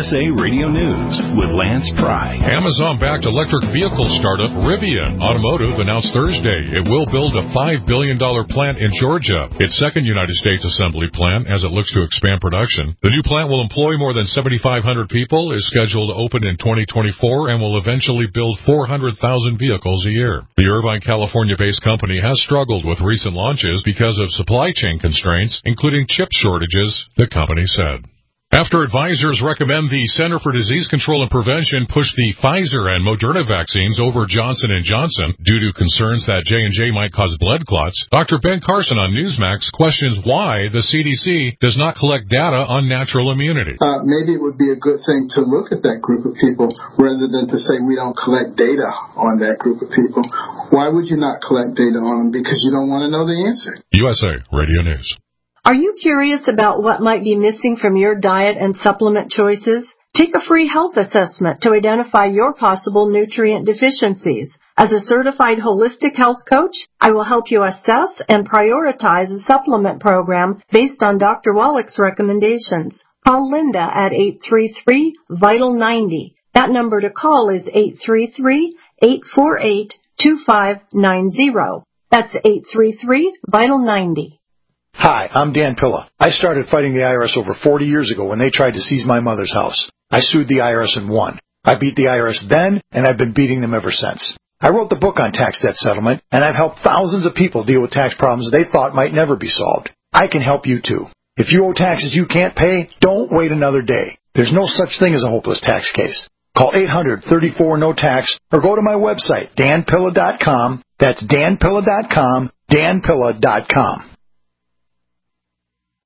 USA Radio News with Lance Pry. Amazon-backed electric vehicle startup Rivian Automotive announced Thursday it will build a $5 billion plant in Georgia, its second United States assembly plant as it looks to expand production. The new plant will employ more than 7,500 people, is scheduled to open in 2024, and will eventually build 400,000 vehicles a year. The Irvine, California-based company has struggled with recent launches because of supply chain constraints, including chip shortages, the company said. After advisors recommend the Center for Disease Control and Prevention push the Pfizer and Moderna vaccines over Johnson & Johnson due to concerns that J&J might cause blood clots, Dr. Ben Carson on Newsmax questions why the CDC does not collect data on natural immunity. Maybe it would be a good thing to look at that group of people rather than to say we don't collect data on that group of people. Why would you not collect data on them? Because you don't want to know the answer. USA Radio News. Are you curious about what might be missing from your diet and supplement choices? Take a free health assessment to identify your possible nutrient deficiencies. As a certified holistic health coach, I will help you assess and prioritize a supplement program based on Dr. Wallach's recommendations. Call Linda at 833-VITAL-90. That number to call is 833-848-2590. That's 833-VITAL-90. Hi, I'm Dan Pilla. I started fighting the IRS over 40 years ago when they tried to seize my mother's house. I sued the IRS and won. I beat the IRS then, and I've been beating them ever since. I wrote the book on tax debt settlement, and I've helped thousands of people deal with tax problems they thought might never be solved. I can help you too. If you owe taxes you can't pay, don't wait another day. There's no such thing as a hopeless tax case. Call 800-34-NO-TAX or go to my website, danpilla.com. That's danpilla.com, danpilla.com.